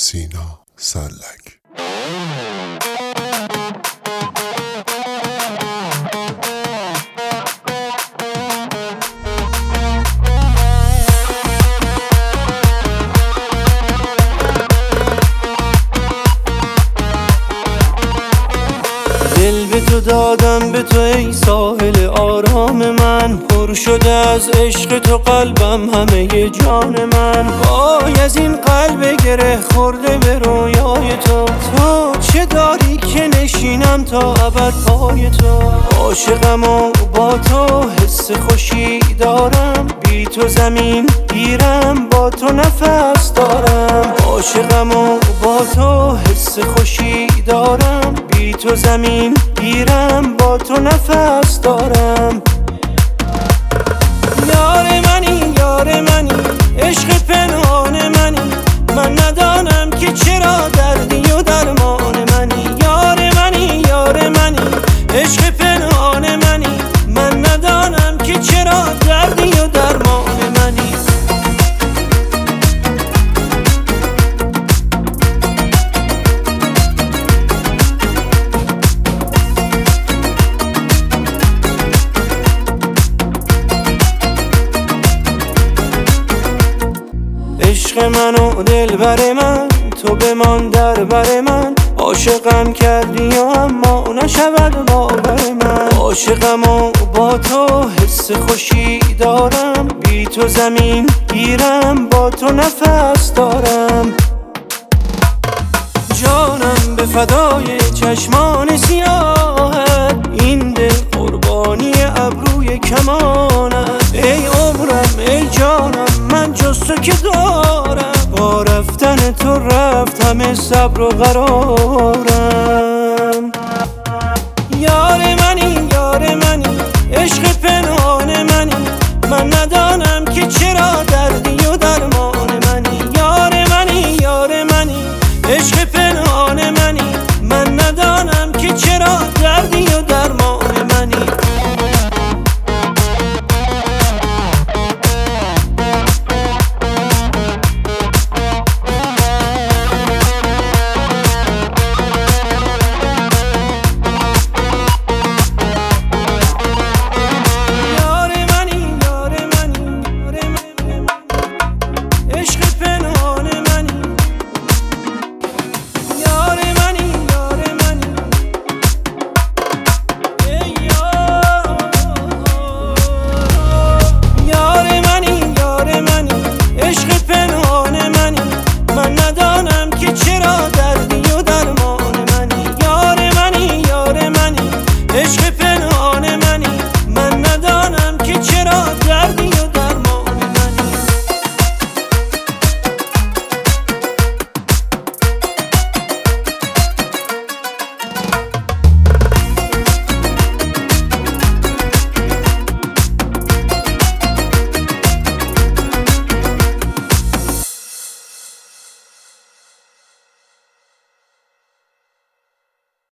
سینا سلک. دل به تو دادم، به تو ای ساحل آرام من. پر شده از عشق تو قلبم، همه جان من. وای از این قلب گره خورده به رویای تو. تو چه داری که نشینم تا ابد پای تو. عاشقم و با تو حس خوشی دارم، بی تو زمین گیرم، با تو نفس دارم. عاشقم و با تو حس خوشی دارم، بی تو زمین گیرم، با تو نفس دارم. یار منی یار منی، عشق پنهان منی. من ندانم که چرا دردی و درمان منی. یار منی یار منی، عشق پنهان منی. من ندانم که چرا دردی و درمان منی. عشق من و دلبر من، تو بمان در بر من. عاشقم کردی و اما نشود باور من. عاشقم و با تو حس خوشی دارم، بی تو زمین گیرم، با تو نفس دارم. جانم به فدای چشمان سیاهت، این دل قربانی ابروی کمانت. ای عمرم ای جانم، من جز تو که دارم. با رفتن تو رفت همه صبر و قرارم. یار منی یار منی، عشق پنهان منی. من ندانم که چرا دردی و درمان